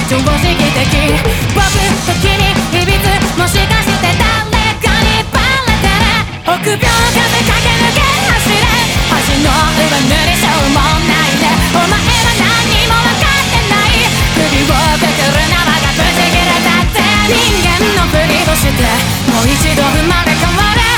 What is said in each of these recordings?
常識的。僕と君いびつ、もしかして誰かにバレてる。臆病風駆け抜け走れ、橋の上塗りしょうもないね。お前は何も分かってない。首をくくる縄がぶち切れたって人間のふりをしてもう一度生まれ変わる。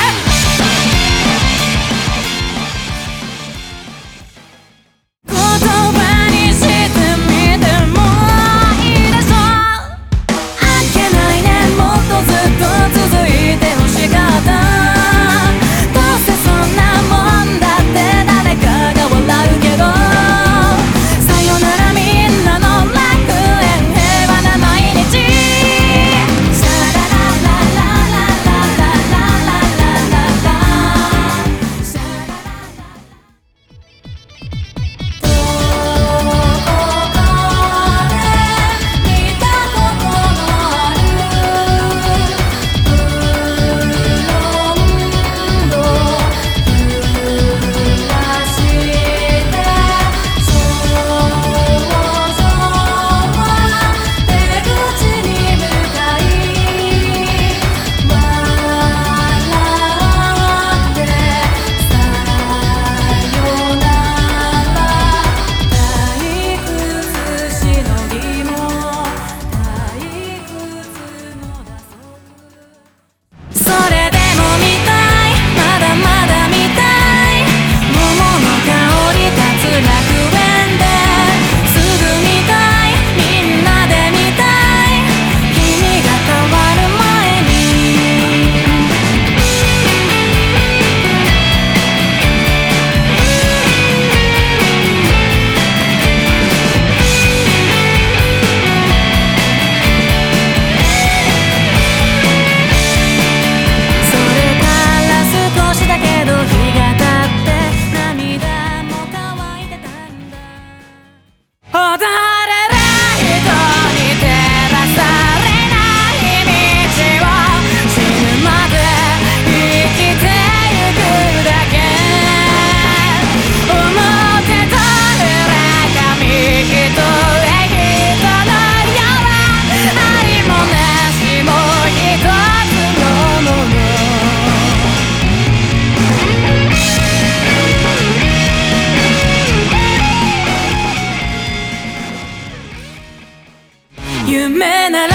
夢ならよか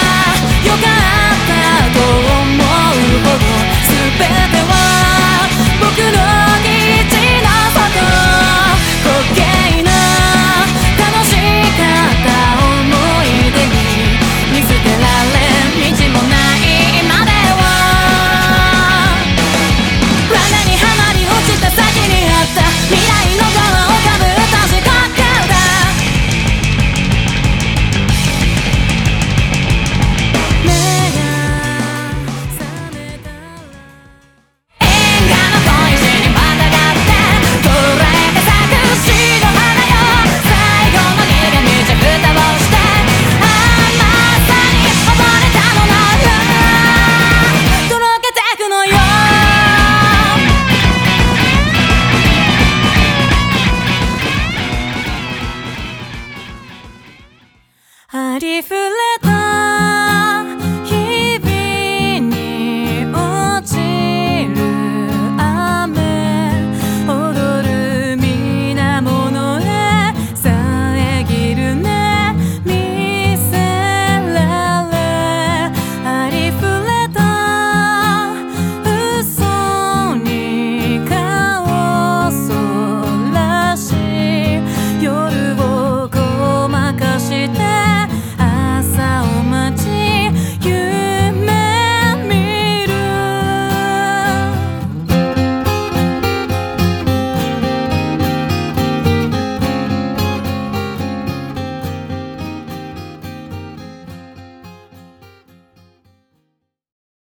ったと思うほど全ては僕の基地の外滑稽な楽しかった思い出に見捨てられ道もない今では罠にはまり落ちた先にあった未来の側をかぶった四角形だ。ありふれ